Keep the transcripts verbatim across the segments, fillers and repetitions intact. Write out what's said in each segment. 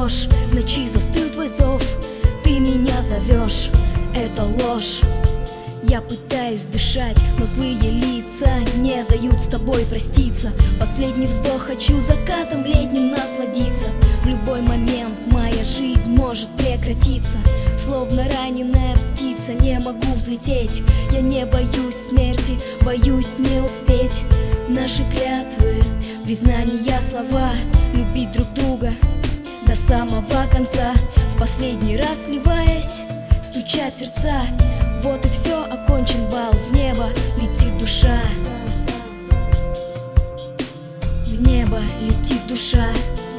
дрожь, в ночи застыл твой зов. Ты меня зовешь, это ложь. Я пытаюсь дышать, но злые лица не дают с тобой проститься. Последний вздох, хочу закатом летним насладиться. В любой момент моя жизнь может прекратиться. Словно раненая птица, не могу взлететь. Я не боюсь смерти, боюсь не успеть. Наши клятвы, признания, слова, любить друг друга до самого конца. В последний раз сливаясь, стучат сердца. Вот и все, окончен бал, в небо летит душа. В небо летит душа.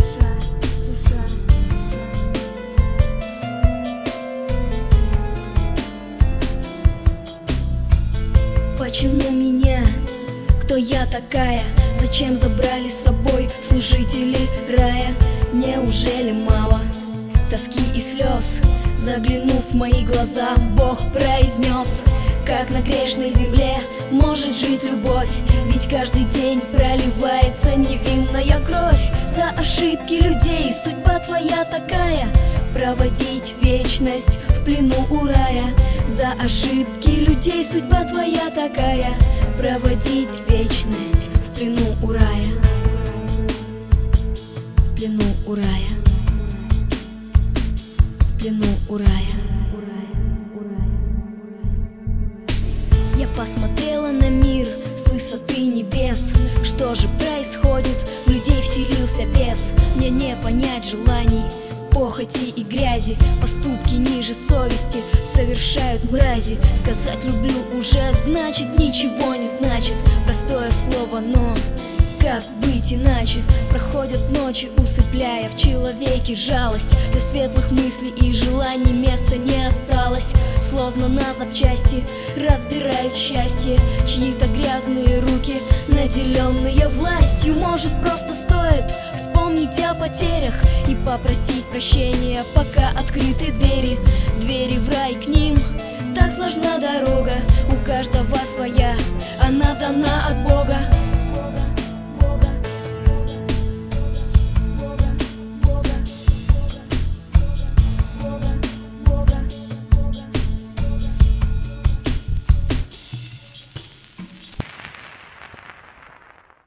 Почему меня? Кто я такая? Зачем забрали с собой служители рая? Неужели мало тоски и слез? Заглянув в мои глаза, Бог произнес: как на грешной земле может жить любовь? Ведь каждый день проливается невинная кровь. За ошибки людей судьба твоя такая, проводить вечность в плену у рая. За ошибки людей судьба твоя такая, проводить вечность в плену у рая. В плену у рая. В плену у рая. Я посмотрела на мир с высоты небес. Что же происходит? В людей вселился бес. Мне не понять желаний, похоти и грязи. Поступки ниже совести совершают мрази. Сказать люблю уже значит ничего не значит. Простое слово, но как быть иначе? Проходят ночи, усыпляя в человеке жалость. Для светлых мыслей и желаний места не осталось. Словно на запчасти разбирают счастье чьи-то грязные руки, наделенные властью. Может, просто стоит вспомнить о потерях и попросить прощения, пока открыты двери. Двери в рай, к ним так сложна дорога. У каждого своя, она дана от Бога.